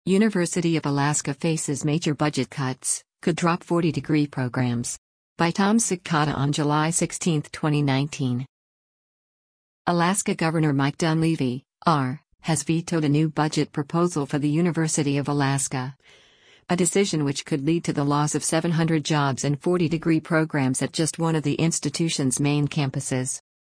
University of Alaska faces major budget cuts, could drop 40-degree programs. By Tom Sikota on July 16, 2019. Alaska Governor Mike Dunleavy, R., has vetoed a new budget proposal for the University of Alaska. A decision which could lead to the loss of 700 jobs and 40-degree programs at just one of the institution's main campuses.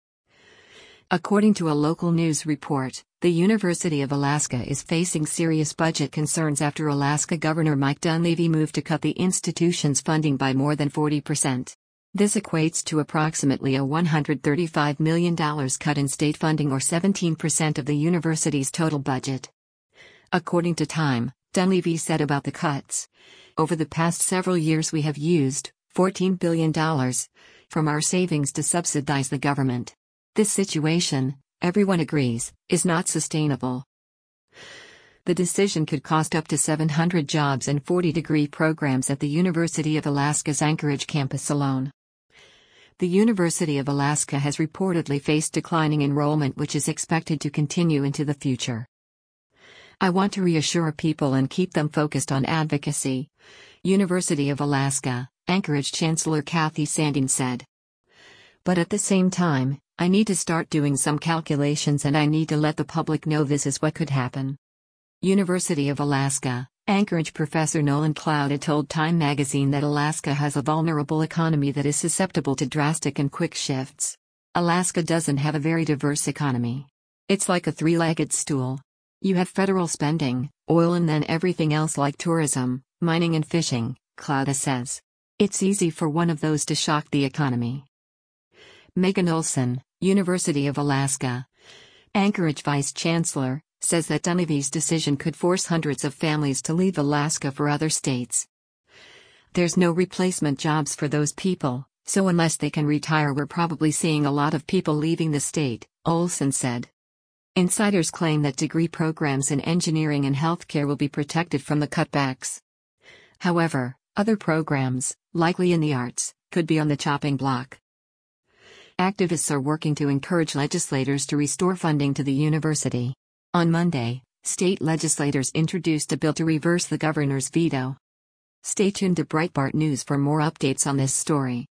According to a local news report, the University of Alaska is facing serious budget concerns after Alaska Governor Mike Dunleavy moved to cut the institution's funding by more than 40%. This equates to approximately a $135 million cut in state funding or 17% of the university's total budget. According to Time, Dunleavy said about the cuts, "Over the past several years we have used $14 billion from our savings to subsidize the government. This situation, everyone agrees, is not sustainable." The decision could cost up to 700 jobs and 40-degree programs at the University of Alaska's Anchorage campus alone. The University of Alaska has reportedly faced declining enrollment, which is expected to continue into the future. "I want to reassure people and keep them focused on advocacy," University of Alaska, Anchorage Chancellor Kathy Sandin said. "But at the same time, I need to start doing some calculations and I need to let the public know this is what could happen." University of Alaska, Anchorage professor Nolan Cloud had told Time magazine that Alaska has a vulnerable economy that is susceptible to drastic and quick shifts. "Alaska doesn't have a very diverse economy. It's like a three-legged stool. You have federal spending, oil, and then everything else like tourism, mining and fishing," Cloud says. "It's easy for one of those to shock the economy." Megan Olson, University of Alaska, Anchorage Vice Chancellor, says that Dunleavy's decision could force hundreds of families to leave Alaska for other states. "There's no replacement jobs for those people, so unless they can retire we're probably seeing a lot of people leaving the state," Olson said. Insiders claim that degree programs in engineering and healthcare will be protected from the cutbacks. However, other programs, likely in the arts, could be on the chopping block. Activists are working to encourage legislators to restore funding to the university. On Monday, state legislators introduced a bill to reverse the governor's veto. Stay tuned to Breitbart News for more updates on this story.